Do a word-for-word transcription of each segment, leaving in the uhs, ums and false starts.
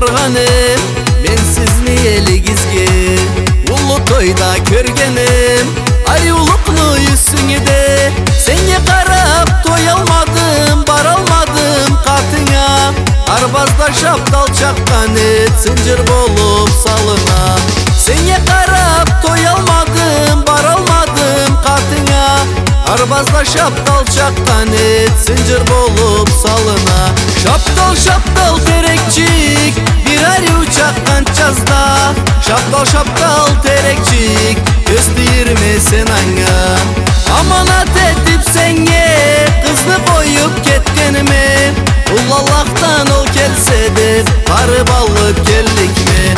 barganim, mensiz niyeligizge ulu toyda körgenim. Ay uluklu yüzüngde senge karap toyalmadım, baralmadım katına. Arbazda şaptal çakkan et zincir bolup salına. Senge karap toyalmadım, baralmadım katına. Arbazda şaptal çakkan et zincir bolup salına. Şaptal şaptal terekçik birer uçakkan çazda. Şaptal şaptal terekçik gösterme sen anga. Amanat edip senge kızını koyup ketkenime. Ullallah'tan ol kelse de parı balık geldik mi?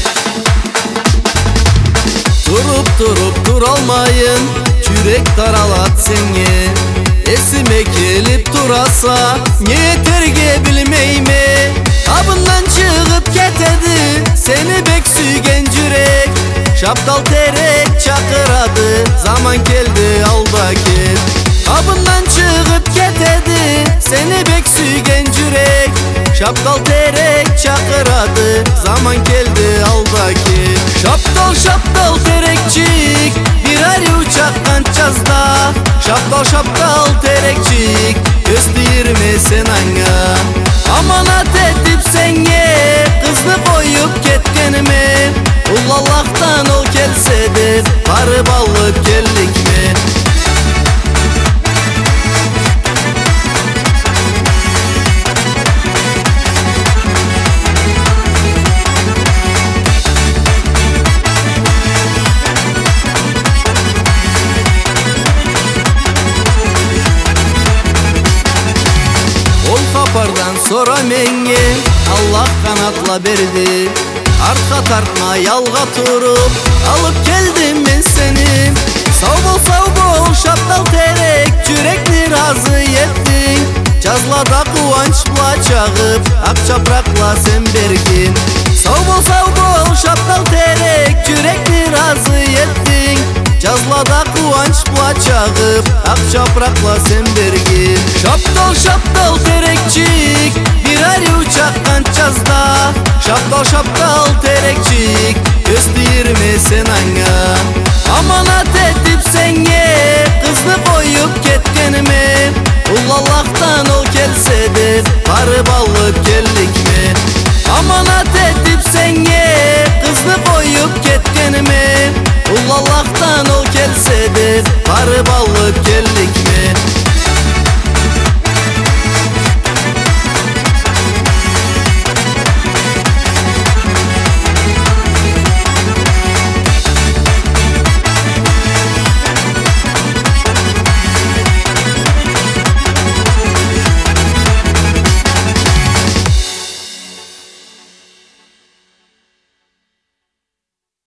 Durup durup duralmayın, çürek taralat senge. Esime gelip durasa niye terge bilmeyme. Kabından çıkıp ketedi seni bek sügen cürek. Şaptal terek çakıradı zaman geldi al da git. Kabından çıkıp ketedi seni bek sügen cürek. Şaptal terek çakıradı zaman geldi al da git. Şaptal şaptal terekçik birer uçaktan çazda. Şaptal şaptal terekçik gösterme sen anga. Amanat edip senge kızını koyup ketkenime. Ullallah'tan ol kelse de parı balık geldik mi? Kapardan sonra menge Allah kanatla berdi. Arka tartma yalga turup alıp geldim ben seni. Sağ bol sağ bol şaptal terek çürekli razı yettin. Cazlada kuvançla çağıp akçaprakla sen bergin. Sağ bol sağ bol şaptal terek çürekli razı yettin. Cazlada kuvançla çağıp akçaprakla sen bergin. Şaptal şaptal terekçik birer uçaktan çazda. Şaptal şaptal terekçik gösterme sen anga. Amanat edip senge kızını koyup ketkenime. Ullallah'tan ol kelse de parı balı